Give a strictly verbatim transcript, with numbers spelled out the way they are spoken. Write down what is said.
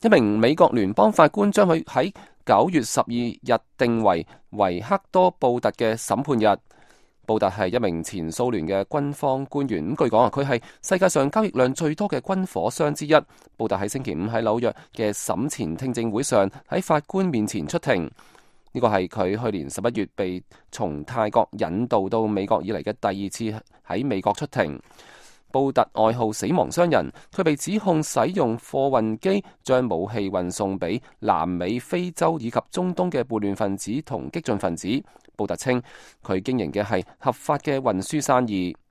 一名美國聯邦法官將佢喺九月十二日定為維克多布特嘅審判日。布特係一名前蘇聯嘅軍方官員，咁據講啊，佢係世界上交易量最多嘅軍火商之一。布特喺星期五喺紐約嘅審前聽證會上喺法官面前出庭，呢個係佢去年十一月被從泰國引渡到美國以嚟嘅第二次喺美國出庭。布特外號死亡商人，佢被指控使用貨運機將武器運送俾南美、非洲以及中東嘅叛亂分子同激進分子。布特稱佢經營嘅係合法嘅運輸生意。